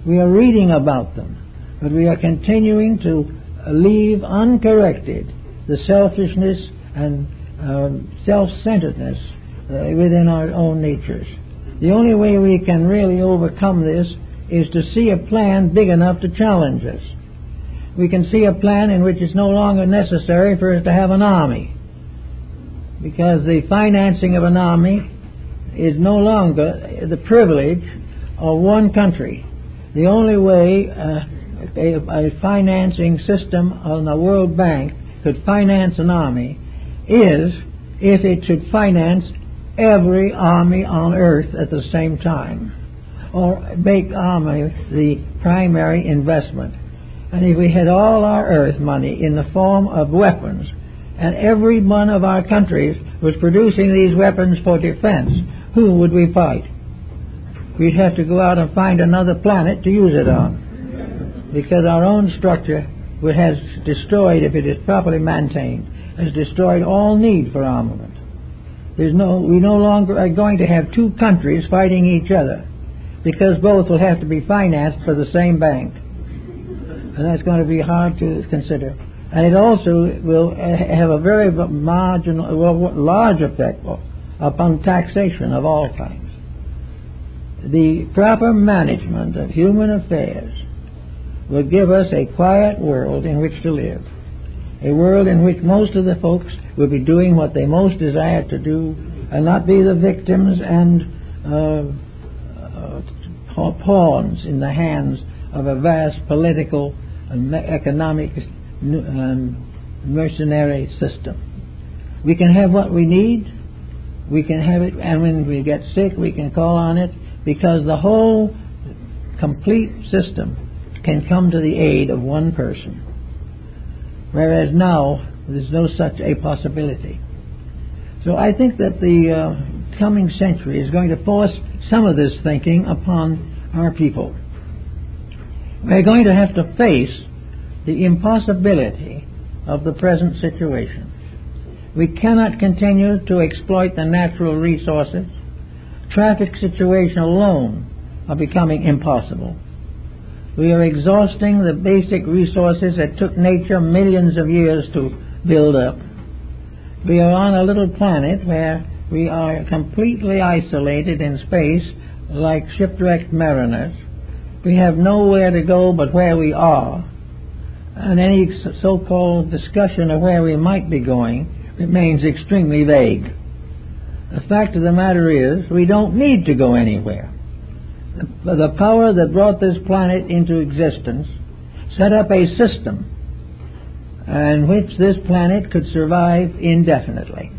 We are reading about them, but we are continuing to leave uncorrected the selfishness and self-centeredness within our own natures. The only way we can really overcome this is to see a plan big enough to challenge us. We can see a plan in which it's no longer necessary for us to have an army, because the financing of an army is no longer the privilege of one country. The only way a financing system on the World Bank could finance an army is if it should finance every army on earth at the same time, or make army the primary investment. And if we had all our earth money in the form of weapons, and every one of our countries was producing these weapons for defense, who would we fight? We'd have to go out and find another planet to use it on, because our own structure has destroyed, if it is properly maintained, has destroyed all need for armament. We no longer are going to have two countries fighting each other, because both will have to be financed for the same bank. And that's going to be hard to consider. And it also will have a very large effect upon taxation of all kinds. The proper management of human affairs will give us a quiet world in which to live, a world in which most of the folks will be doing what they most desire to do and not be the victims and pawns in the hands of a vast political and economic mercenary system. We can have what we need, we can have it, and when we get sick we can call on it, because the whole complete system can come to the aid of one person, whereas now there's no such a possibility. So I think that the coming century is going to force some of this thinking upon our people. We're going to have to face the impossibility of the present situation. We cannot continue to exploit the natural resources. Traffic situation alone are becoming impossible. We are exhausting the basic resources that took nature millions of years to build up. We are on a little planet where we are completely isolated in space like shipwrecked mariners. We have nowhere to go but where we are, and any so-called discussion of where we might be going remains extremely vague. The fact of the matter is, we don't need to go anywhere. The power that brought this planet into existence set up a system in which this planet could survive indefinitely.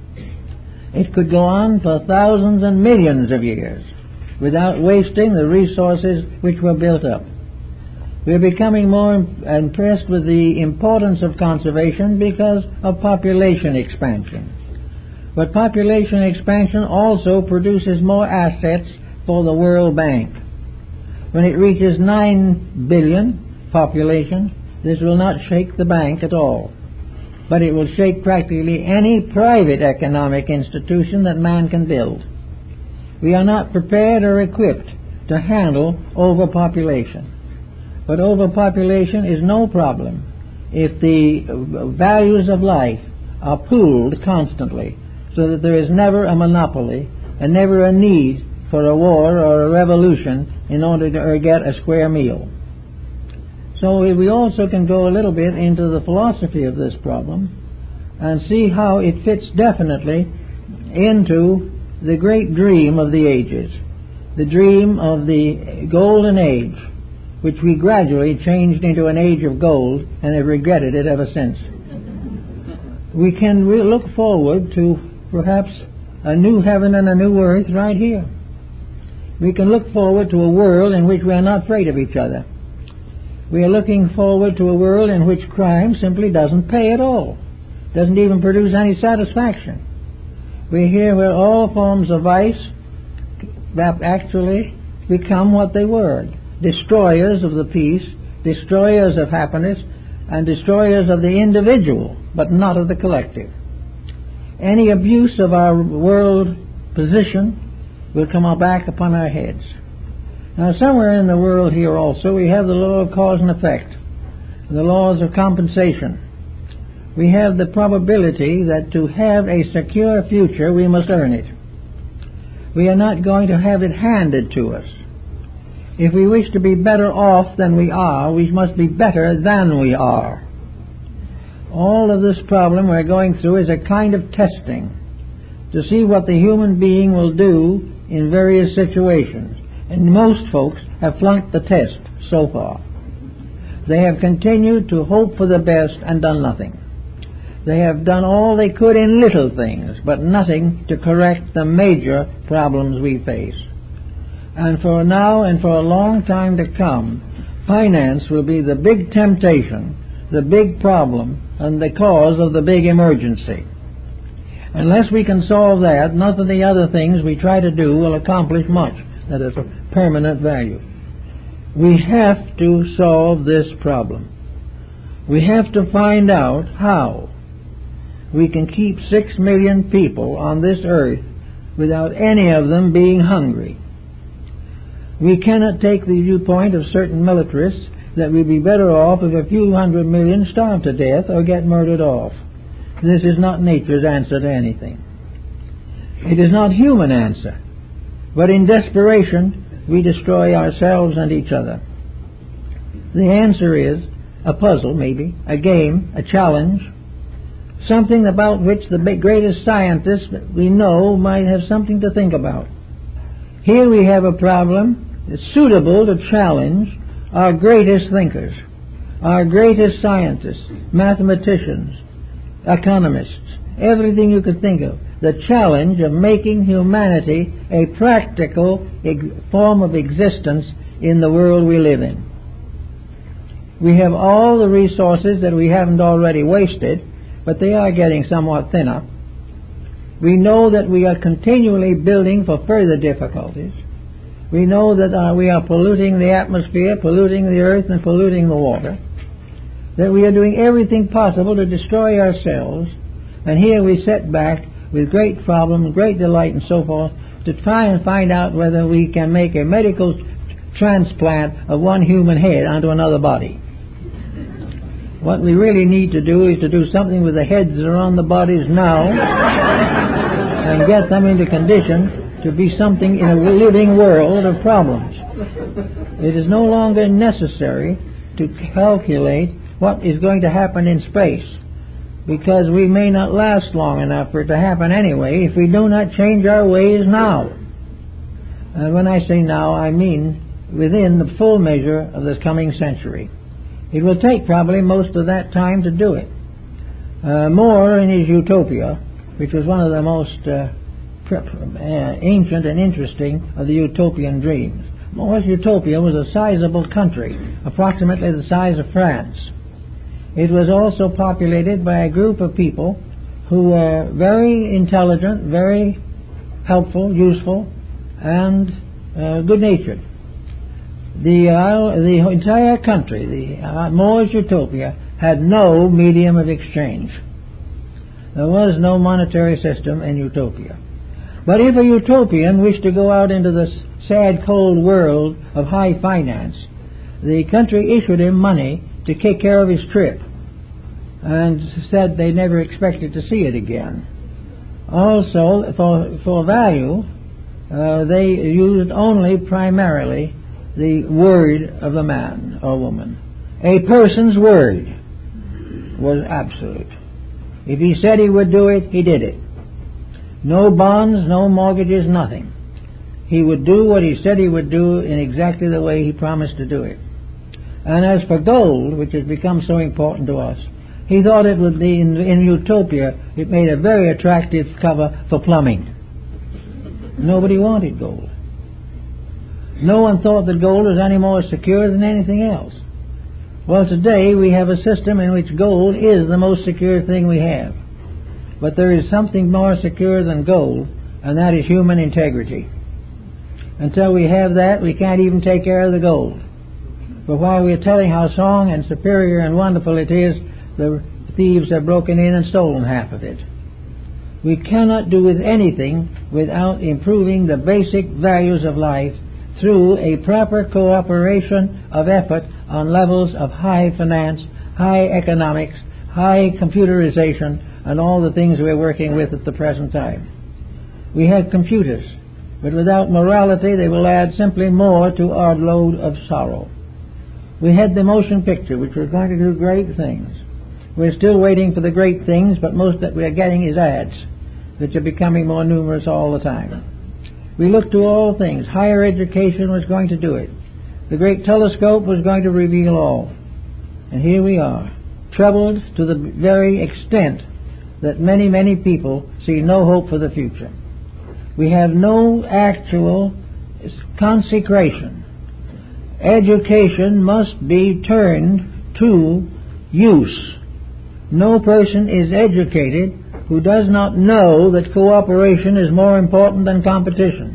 It could go on for thousands and millions of years without wasting the resources which were built up. We're becoming more impressed with the importance of conservation because of population expansion. But population expansion also produces more assets for the World Bank. When it reaches 9 billion population, this will not shake the bank at all, but it will shake practically any private economic institution that man can build. We are not prepared or equipped to handle overpopulation. But overpopulation is no problem if the values of life are pooled constantly, so that there is never a monopoly and never a need for a war or a revolution in order to get a square meal. So we also can go a little bit into the philosophy of this problem and see how it fits definitely into the great dream of the ages, the dream of the golden age, which we gradually changed into an age of gold and have regretted it ever since. We can look forward to perhaps a new heaven and a new earth right here. We can look forward to a world in which we are not afraid of each other. We are looking forward to a world in which crime simply doesn't pay at all, doesn't even produce any satisfaction. We're here where all forms of vice actually become what they were, destroyers of the peace, destroyers of happiness, and destroyers of the individual, but not of the collective. Any abuse of our world position will come back upon our heads. Now, somewhere in the world here also we have the law of cause and effect, the laws of compensation. We have the probability that to have a secure future we must earn it. We are not going to have it handed to us. If we wish to be better off than we are, we must be better than we are. All of this problem we're going through is a kind of testing to see what the human being will do in various situations. And most folks have flunked the test so far. They have continued to hope for the best and done nothing. They have done all they could in little things, but nothing to correct the major problems we face. And for now and for a long time to come, finance will be the big temptation, the big problem, and the cause of the big emergency. Unless we can solve that, none of the other things we try to do will accomplish much that is of permanent value. We have to solve this problem. We have to find out how we can keep 6 million people on this earth without any of them being hungry. We cannot take the viewpoint of certain militarists that we'd be better off if a few 100 million starve to death or get murdered off. This is not nature's answer to anything. It is not human answer. But in desperation, we destroy ourselves and each other. The answer is a puzzle, maybe, a game, a challenge, something about which the greatest scientists we know might have something to think about. Here we have a problem that's suitable to challenge our greatest thinkers, our greatest scientists, mathematicians, economists, everything you could think of. The challenge of making humanity a practical form of existence in the world we live in. We have all the resources that we haven't already wasted, but they are getting somewhat thinner. We know that we are continually building for further difficulties. We know that we are polluting the atmosphere, polluting the earth, and polluting the water. That we are doing everything possible to destroy ourselves. And here we sit back with great problem, great delight, and so forth, to try and find out whether we can make a medical transplant of one human head onto another body. What we really need to do is to do something with the heads that are on the bodies now and get them into condition to be something in a living world of problems. It is no longer necessary to calculate what is going to happen in space, because we may not last long enough for it to happen anyway if we do not change our ways now. And when I say now, I mean within the full measure of this coming century. It will take probably most of that time to do it. More in his Utopia, which was one of the most ancient and interesting of the utopian dreams. More's Utopia was a sizable country, approximately the size of France. It was also populated by a group of people who were very intelligent, very helpful, useful, and good-natured. The entire country, the More's Utopia, had no medium of exchange. There was no monetary system in Utopia. But if a utopian wished to go out into the sad, cold world of high finance, the country issued him money to take care of his trip, and said they never expected to see it again. Also, for value, they used only primarily the word of the man or woman. A person's word was absolute. If he said he would do it, he did it. No bonds, no mortgages, nothing. He would do what he said he would do in exactly the way he promised to do it. And as for gold, which has become so important to us, he thought it would be, in Utopia, it made a very attractive cover for plumbing. Nobody wanted gold. No one thought that gold was any more secure than anything else. Well, today we have a system in which gold is the most secure thing we have. But there is something more secure than gold, and that is human integrity. Until we have that, we can't even take care of the gold. But while we are telling how strong and superior and wonderful it is, the thieves have broken in and stolen half of it. We cannot do with anything without improving the basic values of life through a proper cooperation of effort on levels of high finance, high economics, high computerization, and all the things we're working with at the present time. We have computers, but without morality they will add simply more to our load of sorrow. We had the motion picture, which was going to do great things. We're still waiting for the great things, but most that we're getting is ads, which are becoming more numerous all the time. We looked to all things. Higher education was going to do it. The great telescope was going to reveal all. And here we are, troubled to the very extent that many, many people see no hope for the future. We have no actual consecration. Education must be turned to use. No person is educated who does not know that cooperation is more important than competition.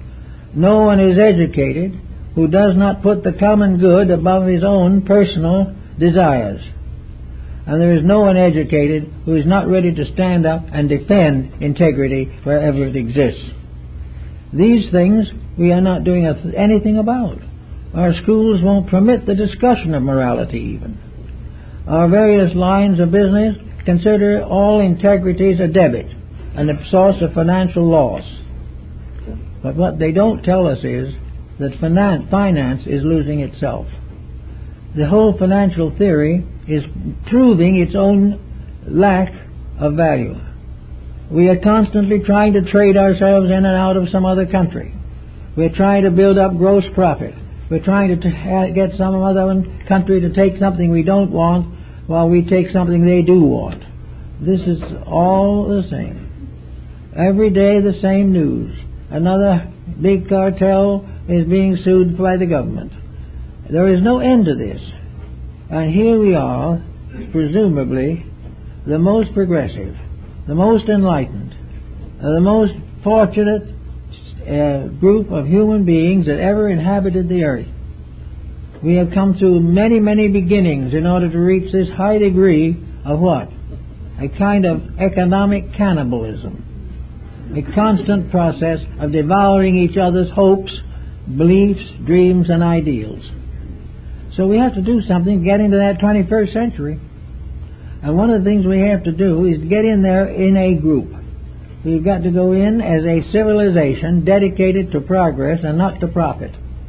No one is educated who does not put the common good above his own personal desires. And there is no one educated who is not ready to stand up and defend integrity wherever it exists. These things we are not doing anything about. Our schools won't permit the discussion of morality even. Our various lines of business consider all integrities a debit and a source of financial loss. But what they don't tell us is that finance is losing itself. The whole financial theory is proving its own lack of value. We are constantly trying to trade ourselves in and out of some other country. We're trying to build up gross profit. We're trying to get some other country to take something we don't want while we take something they do want. This is all the same. Every day the same news. Another big cartel is being sued by the government. There is no end to this. And here we are, presumably, the most progressive, the most enlightened, the most fortunate group of human beings that ever inhabited the earth. We have come through many, many beginnings in order to reach this high degree of what? A kind of economic cannibalism. A constant process of devouring each other's hopes, beliefs, dreams, and ideals. So we have to do something to get into that 21st century. And one of the things we have to do is get in there in a group. We've got to go in as a civilization dedicated to progress and not to profit.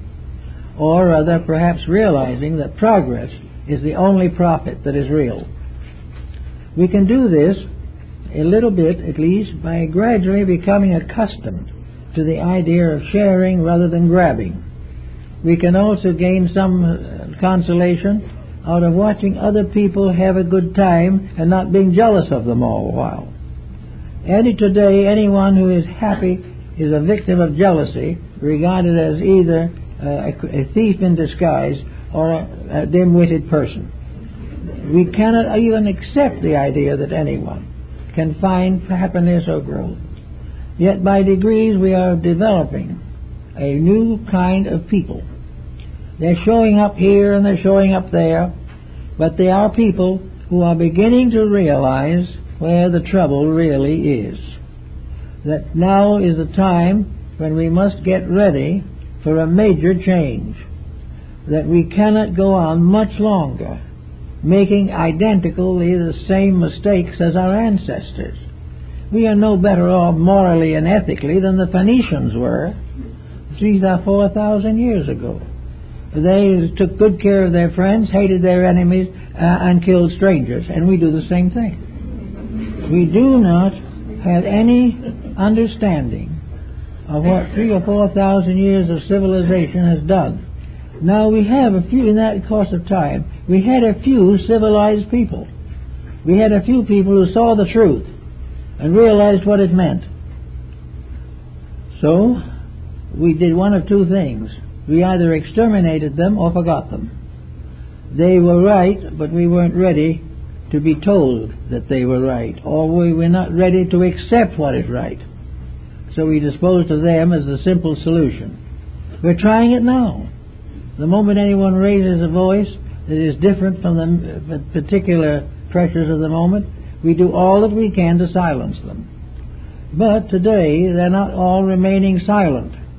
Or rather, perhaps realizing that progress is the only profit that is real. We can do this a little bit, at least, by gradually becoming accustomed to the idea of sharing rather than grabbing. We can also gain some consolation out of watching other people have a good time and not being jealous of them all the while. And today, anyone who is happy is a victim of jealousy, regarded as either a thief in disguise or a dim-witted person. We cannot even accept the idea that anyone can find happiness or growth. Yet by degrees we are developing a new kind of people. They're showing up here and they're showing up there, but they are people who are beginning to realize where the trouble really is. That now is the time when we must get ready for a major change. That we cannot go on much longer making identically the same mistakes as our ancestors. We are no better off morally and ethically than the Phoenicians were 3,000 or 4,000 years ago. They took good care of their friends, hated their enemies, and killed strangers, and we do the same thing. We do not have any understanding of what 3,000 or 4,000 years of civilization has done. Now we have a few, in that course of time, we had a few civilized people. We had a few people who saw the truth and realized what it meant. So, we did one of two things. We either exterminated them or forgot them. They were right, but we weren't ready to be told that they were right, or we were not ready to accept what is right. So we disposed of them as the simple solution. We're trying it now. The moment anyone raises a voice that is different from the particular pressures of the moment, we do all that we can to silence them. But today, they're not all remaining silent.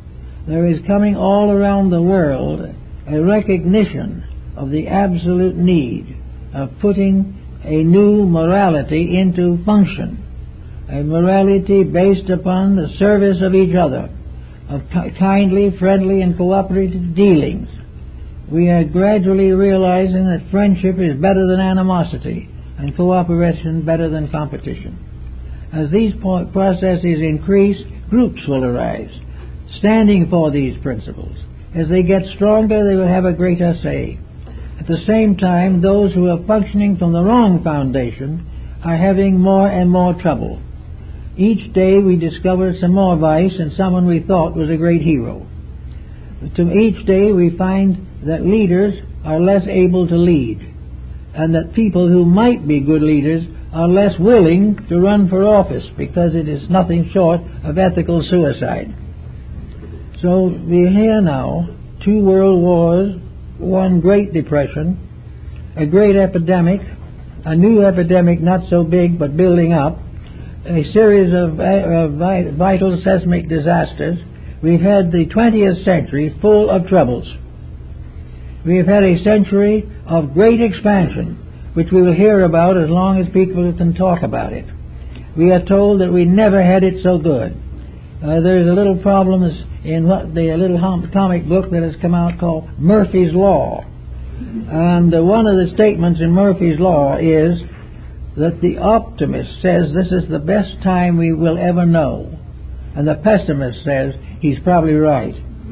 there is coming all around the world a recognition of the absolute need of putting a new morality into function, a morality based upon the service of each other, of kindly, friendly, and cooperative dealings. We are gradually realizing that friendship is better than animosity and cooperation better than competition. As these processes increase, groups will arise, standing for these principles. As they get stronger, they will have a greater say. At the same time, those who are functioning from the wrong foundation are having more and more trouble. Each day we discover some more vice in someone we thought was a great hero. Each day we find that leaders are less able to lead, and that people who might be good leaders are less willing to run for office because it is nothing short of ethical suicide. So we hear now 2 world wars, 1 Great Depression, a great epidemic, a new epidemic not so big but building up, a series of vital seismic disasters. We've had the 20th century full of troubles. We have had a century of great expansion, which we will hear about as long as people can talk about it. We are told that we never had it so good. There's a little problem in the little comic book that has come out called Murphy's Law. And one of the statements in Murphy's Law is that the optimist says this is the best time we will ever know, and the pessimist says he's probably right.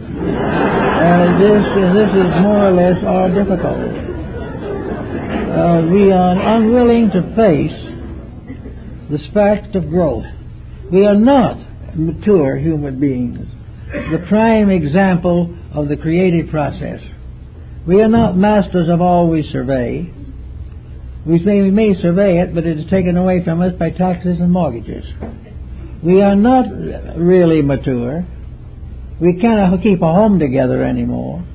This is more or less our difficulty. We are unwilling to face this fact of growth. We are not mature human beings, the prime example of the creative process. We are not masters of all we survey. We may survey it, but it is taken away from us by taxes and mortgages. We are not really mature. We cannot keep a home together anymore.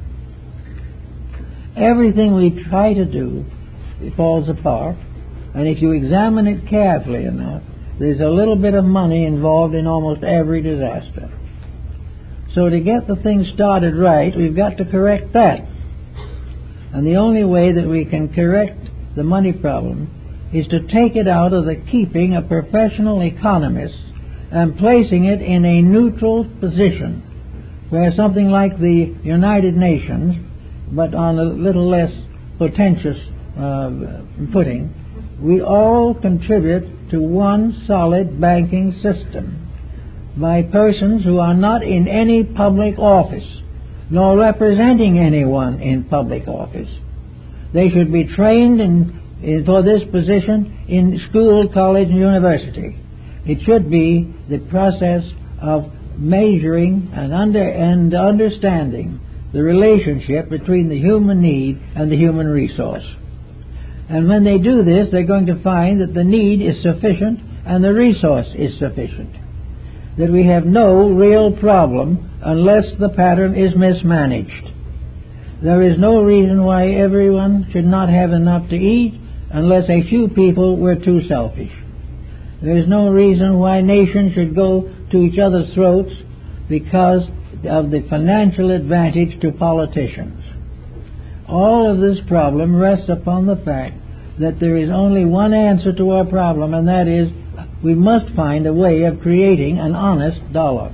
Everything we try to do, it falls apart. And if you examine it carefully enough, there's a little bit of money involved in almost every disaster. So to get the thing started right, we've got to correct that. And the only way that we can correct the money problem is to take it out of the keeping of professional economists and placing it in a neutral position, where something like the United Nations, but on a little less potentious footing, we all contribute to one solid banking system by persons who are not in any public office, nor representing anyone in public office. They should be trained for this position in school, college, and university. It should be the process of measuring and understanding the relationship between the human need and the human resource. And when they do this, they're going to find that the need is sufficient and the resource is sufficient. That we have no real problem unless the pattern is mismanaged. There is no reason why everyone should not have enough to eat unless a few people were too selfish. There is no reason why nations should go to each other's throats because of the financial advantage to politicians. All of this problem rests upon the fact that there is only one answer to our problem, and that is we must find a way of creating an honest dollar.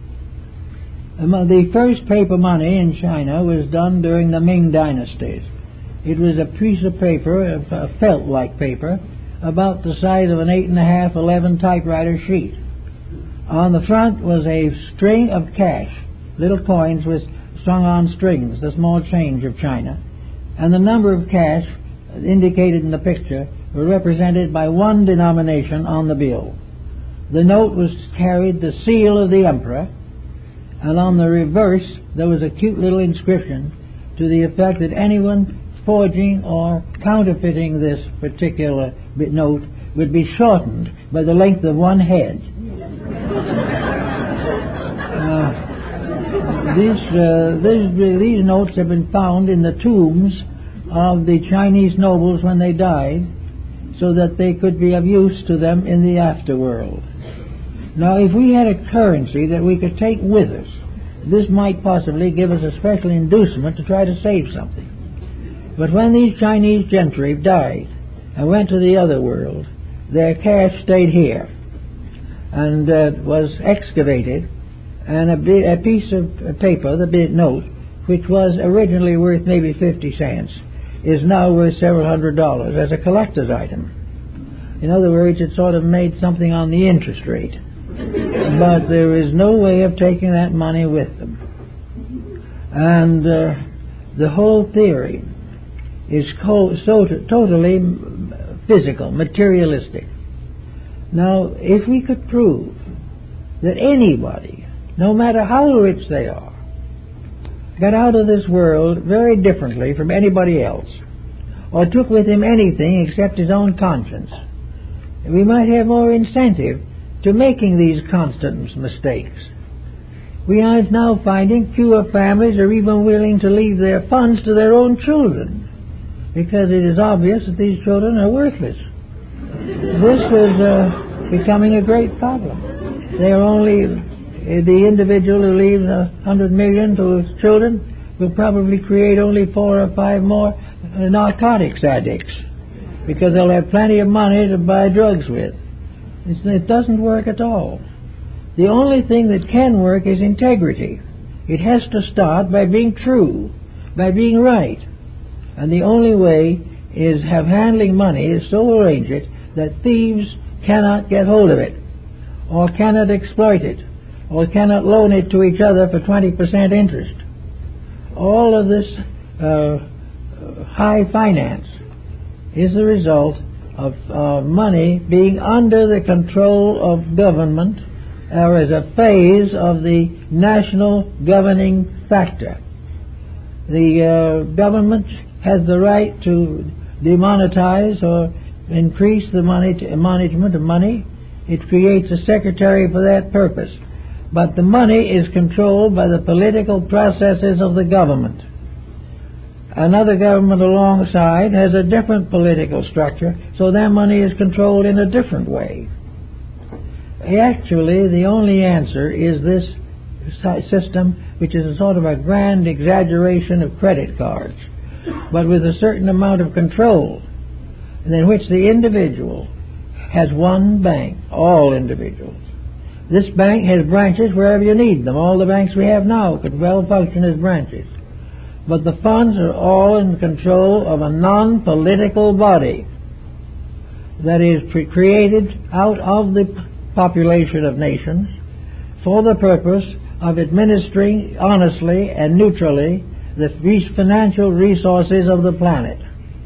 The first paper money in China was done during the Ming dynasties. It was a piece of paper, a felt-like paper, about the size of an 8.5, 11 typewriter sheet. On the front was a string of cash, little coins with strung on strings, the small change of China. And the number of cash indicated in the picture were represented by one denomination on the bill. The note carried the seal of the emperor, and on the reverse there was a cute little inscription to the effect that anyone forging or counterfeiting this particular note would be shortened by the length of one head. These notes have been found in the tombs of the Chinese nobles when they died, so that they could be of use to them in the afterworld. Now, if we had a currency that we could take with us, this might possibly give us a special inducement to try to save something. But when these Chinese gentry died and went to the other world, their cash stayed here and was excavated, and a piece of paper, the big note, which was originally worth maybe 50 cents, is now worth several $100s as a collector's item. In other words, it sort of made something on the interest rate. But there is no way of taking that money with them. And the whole theory is totally physical, materialistic. Now, if we could prove that anybody, no matter how rich they are, got out of this world very differently from anybody else, or took with him anything except his own conscience, we might have more incentive to making these constant mistakes. We are now finding fewer families are even willing to leave their funds to their own children, because it is obvious that these children are worthless. This is becoming a great problem. They are only, the individual who leaves $100 million to his children will probably create only 4 or 5 more narcotics addicts, because they'll have plenty of money to buy drugs with. It doesn't work at all. The only thing that can work is integrity. It has to start by being true, by being right. And the only way is have handling money is so arrange it that thieves cannot get hold of it, or cannot exploit it, or cannot loan it to each other for 20% interest. All of this high finance is the result of money being under the control of government, or as a phase of the national governing factor. The government has the right to demonetize or increase the management of money. It creates a secretary for that purpose. But the money is controlled by the political processes of the government. Another government alongside has a different political structure, so their money is controlled in a different way. Actually, the only answer is this system, which is a sort of a grand exaggeration of credit cards, but with a certain amount of control, and in which the individual has one bank, all individuals. This bank has branches wherever you need them. All the banks we have now could well function as branches. But the funds are all in control of a non-political body that is created out of the population of nations for the purpose of administering honestly and neutrally the financial resources of the planet.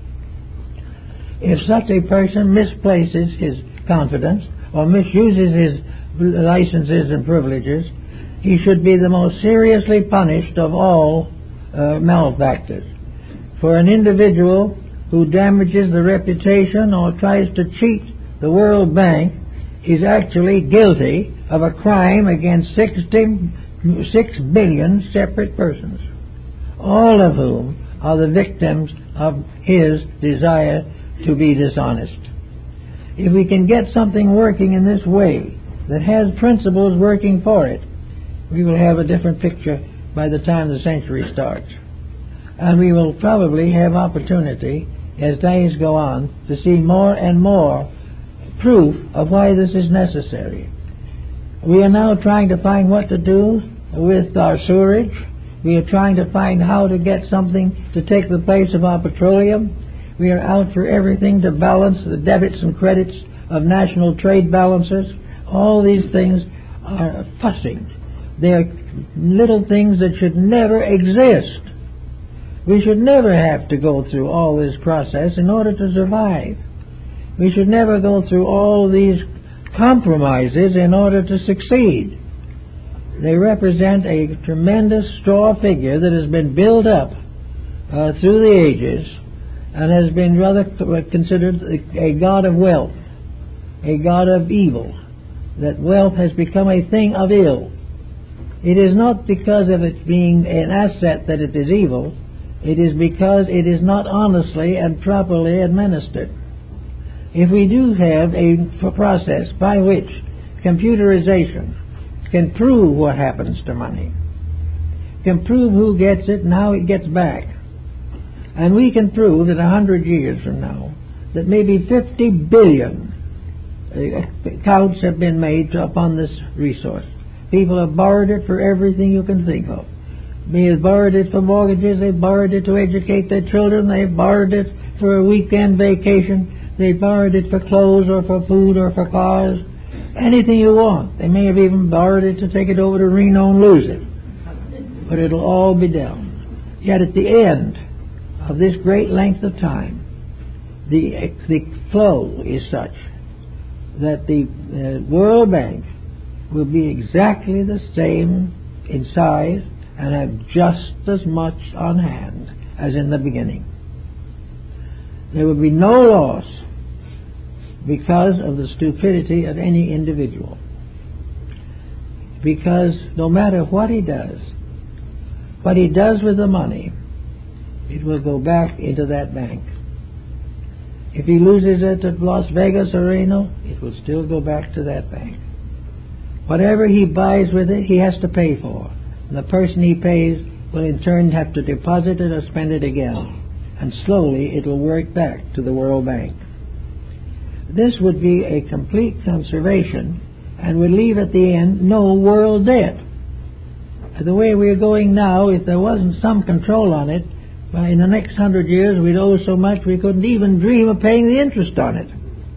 If such a person misplaces his confidence or misuses his licenses and privileges, he should be the most seriously punished of all malefactors. For an individual who damages the reputation or tries to cheat the World Bank is actually guilty of a crime against 6 billion separate persons, all of whom are the victims of his desire to be dishonest. If we can get something working in this way that has principles working for it, we will have a different picture by the time the century starts. And we will probably have opportunity, as days go on, to see more and more proof of why this is necessary. We are now trying to find what to do with our sewerage. We are trying to find how to get something to take the place of our petroleum. We are out for everything to balance the debits and credits of national trade balances. All these things are fussing. They are little things that should never exist. We should never have to go through all this process in order to survive. We should never go through all these compromises in order to succeed. They represent a tremendous straw figure that has been built up through the ages and has been rather considered a god of wealth, a god of evil, that wealth has become a thing of ill. It is not because of it being an asset that it is evil. It is because it is not honestly and properly administered. If we do have a process by which computerization can prove what happens to money, can prove who gets it and how it gets back. And we can prove that 100 years from now that maybe 50 billion accounts have been made upon this resource. People have borrowed it for everything you can think of. They have borrowed it for mortgages, they've borrowed it to educate their children, they've borrowed it for a weekend vacation, they've borrowed it for clothes or for food or for cars, anything you want. They may have even borrowed it to take it over to Reno and lose it. But it'll all be down. Yet at the end of this great length of time, the flow is such that the World Bank will be exactly the same in size and have just as much on hand as in the beginning. There will be no loss because of the stupidity of any individual. Because no matter what he does with the money, it will go back into that bank. If he loses it at Las Vegas or Reno, it will still go back to that bank. Whatever he buys with it, he has to pay for. And the person he pays will in turn have to deposit it or spend it again. And slowly it will work back to the World Bank. This would be a complete conservation and would leave at the end no world debt. The way we're going now, if there wasn't some control on it, in the next 100 years we'd owe so much we couldn't even dream of paying the interest on it.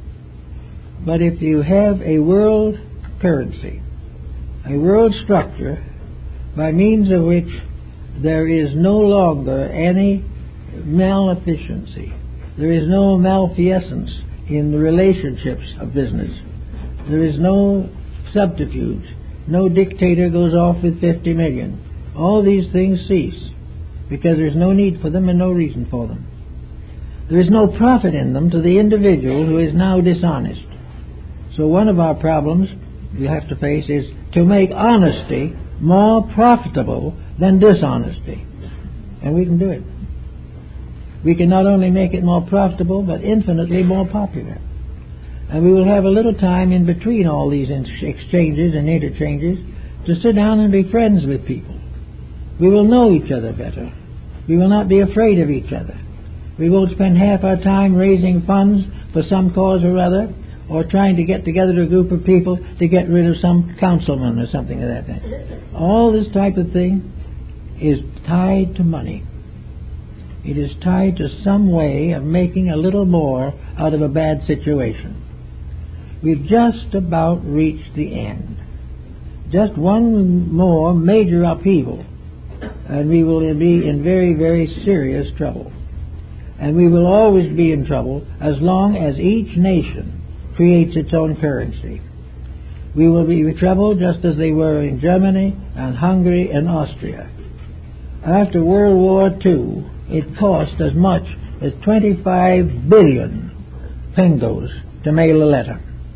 But if you have a world currency, a world structure, by means of which there is no longer any maleficency, there is no malfeasance in the relationships of business, there is no subterfuge, no dictator goes off with 50 million. All these things cease because there's no need for them and no reason for them. There is no profit in them to the individual who is now dishonest. So one of our problems we have to face is to make honesty more profitable than dishonesty. And we can do it. We can not only make it more profitable, but infinitely more popular. And we will have a little time in between all these exchanges and interchanges to sit down and be friends with people. We will know each other better. We will not be afraid of each other. We won't spend half our time raising funds for some cause or other, or trying to get together a group of people to get rid of some councilman or something of that kind. All this type of thing is tied to money. It is tied to some way of making a little more out of a bad situation. We've just about reached the end. Just one more major upheaval, and we will be in very, very serious trouble. And we will always be in trouble as long as each nation creates its own currency. We will be in trouble just as they were in Germany and Hungary and Austria. After World War II, it cost as much as 25 billion pengos to mail a letter.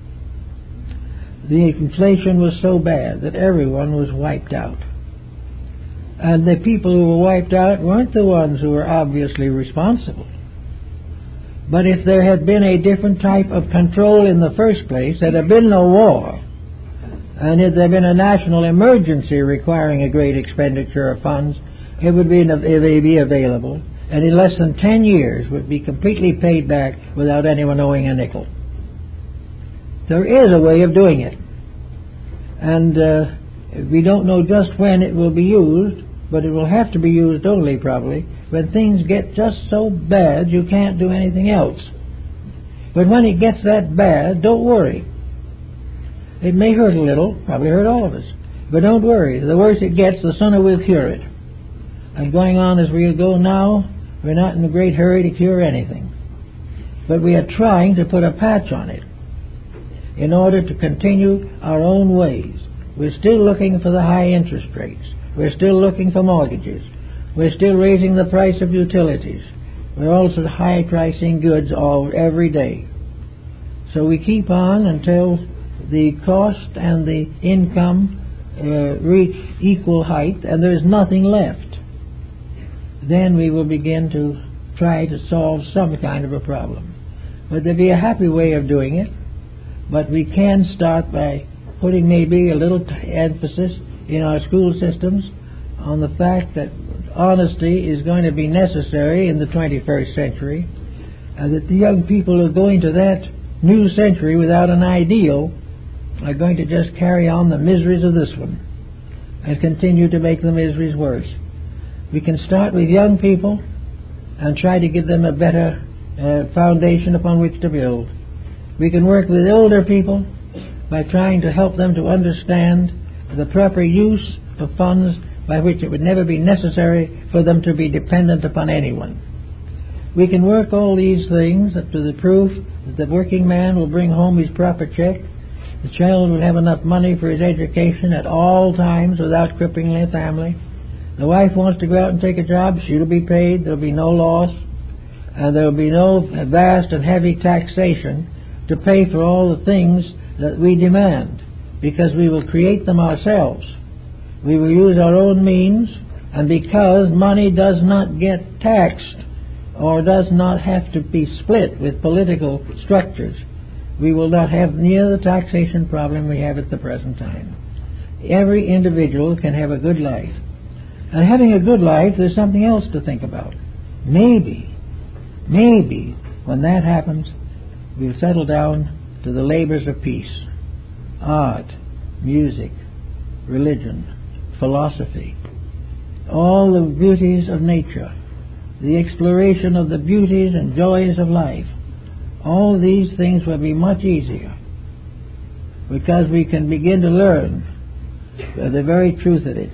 The inflation was so bad that everyone was wiped out. And the people who were wiped out weren't the ones who were obviously responsible. But if there had been a different type of control in the first place, there had been no war, and if there had been a national emergency requiring a great expenditure of funds, it would be available, and in less than 10 years would be completely paid back without anyone owing a nickel. There is a way of doing it, and we don't know just when it will be used, but it will have to be used only probably when things get just so bad you can't do anything else. But when it gets that bad, don't worry. It may hurt a little, probably hurt all of us, but don't worry. The worse it gets, the sooner we'll cure it. And going on as we go now, we're not in a great hurry to cure anything. But we are trying to put a patch on it in order to continue our own ways. We're still looking for the high interest rates. We're still looking for mortgages. We're still raising the price of utilities. We're also high pricing goods every day. So we keep on until the cost and the income reach equal height and there's nothing left. Then we will begin to try to solve some kind of a problem. But there'll be a happy way of doing it. But we can start by putting maybe a little emphasis in our school systems on the fact that honesty is going to be necessary in the 21st century, and that the young people who go into that new century without an ideal are going to just carry on the miseries of this one and continue to make the miseries worse. We can start with young people and try to give them a better foundation upon which to build. We can work with older people by trying to help them to understand the proper use of funds by which it would never be necessary for them to be dependent upon anyone. We can work all these things up to the proof that the working man will bring home his proper check, the child will have enough money for his education at all times without crippling the family. The wife wants to go out and take a job, she'll be paid, there'll be no loss, and there'll be no vast and heavy taxation to pay for all the things that we demand, because we will create them ourselves. We will use our own means, and because money does not get taxed or does not have to be split with political structures, we will not have near the taxation problem we have at the present time. Every individual can have a good life. And having a good life, there's something else to think about. Maybe, when that happens, we'll settle down to the labors of peace. Art, music, religion, philosophy, all the beauties of nature, the exploration of the beauties and joys of life. All these things will be much easier because we can begin to learn the very truth of it.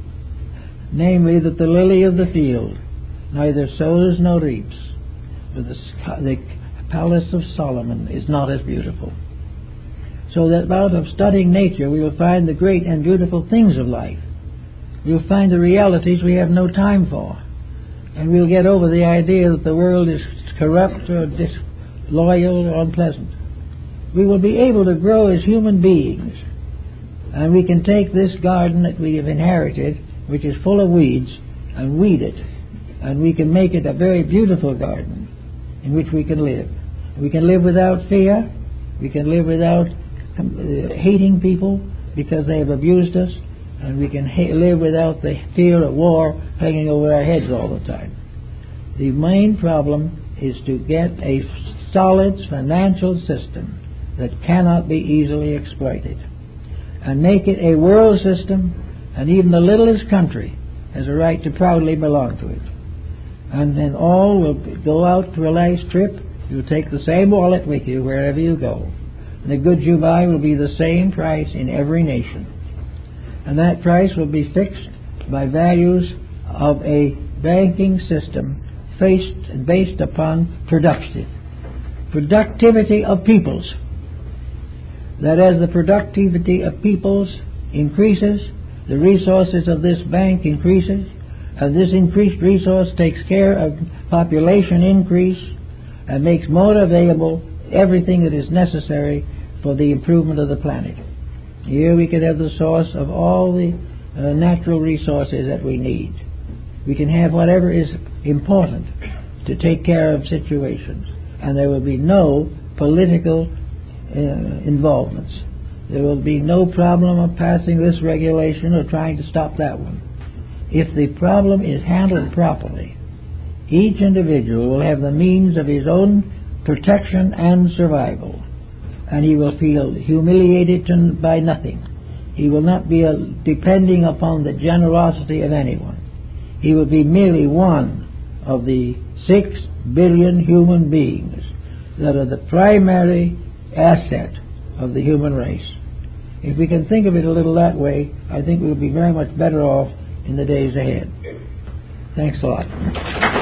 Namely, that the lily of the field neither sows nor reaps, but the palace of Solomon is not as beautiful. So that out of studying nature we will find the great and beautiful things of life. We will find the realities we have no time for. And we'll get over the idea that the world is corrupt or disloyal or unpleasant. We will be able to grow as human beings. And we can take this garden that we have inherited, which is full of weeds, and weed it. And we can make it a very beautiful garden in which we can live. We can live without fear. We can live without hating people because they have abused us. And we can live without the fear of war hanging over our heads all the time. The main problem is to get a solid financial system that cannot be easily exploited, and make it a world system, and even the littlest country has a right to proudly belong to it. And then all will go out for a nice trip. You'll take the same wallet with you wherever you go. And the goods you buy will be the same price in every nation. And that price will be fixed by values of a banking system based upon productivity of peoples. That as the productivity of peoples increases, the resources of this bank increases, and this increased resource takes care of population increase and makes more available everything that is necessary for the improvement of the planet. Here we can have the source of all the natural resources that we need. We can have whatever is important to take care of situations, and there will be no political involvements. There will be no problem of passing this regulation or trying to stop that one. If the problem is handled properly, each individual will have the means of his own protection and survival, and he will feel humiliated by nothing. He will not be depending upon the generosity of anyone. He will be merely one of the 6 billion human beings that are the primary asset of the human race. If we can think of it a little that way, I think we'll be very much better off in the days ahead. Thanks a lot.